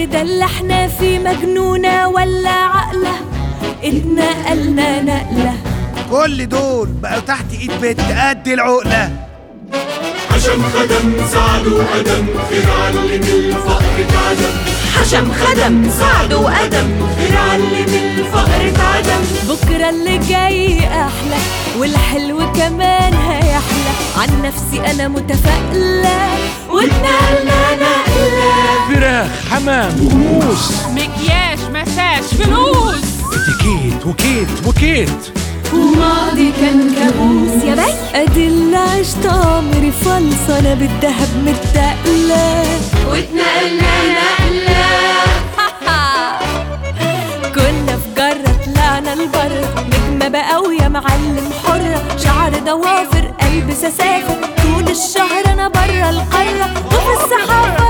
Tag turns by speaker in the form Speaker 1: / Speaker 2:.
Speaker 1: ده اللي احنا فيه مجنونة ولا عقلة؟ اتنقلنا نقلة.
Speaker 2: كل دول بقوا تحت ايد بنت قد العقلة.
Speaker 3: حشم خدم سعد وقدم خير علم الفقر اتعدم.
Speaker 4: حشم خدم سعد وقدم خير علم الفقر اتعدم.
Speaker 1: بكرة اللي جاي أحلى والحلو كمان هيحلى. عن نفسي أنا متفائلة واتنقلنا نقلة.
Speaker 5: فراخ حمام وموس
Speaker 6: مكياج مساج فلوس.
Speaker 5: اتيكيت وكيت
Speaker 1: وماضي كان كابوس يا بي. ادي اللي عشت عمري فلصانة بالدهب متقلة
Speaker 4: واتنقلنا نقلة.
Speaker 1: كنا في جرة طلعنا لبرة. نجمة بقى ويا معلم حرة. شعر ضوافر ألبس أسافر. طول الشهر أنا برا القارة وفي السحافة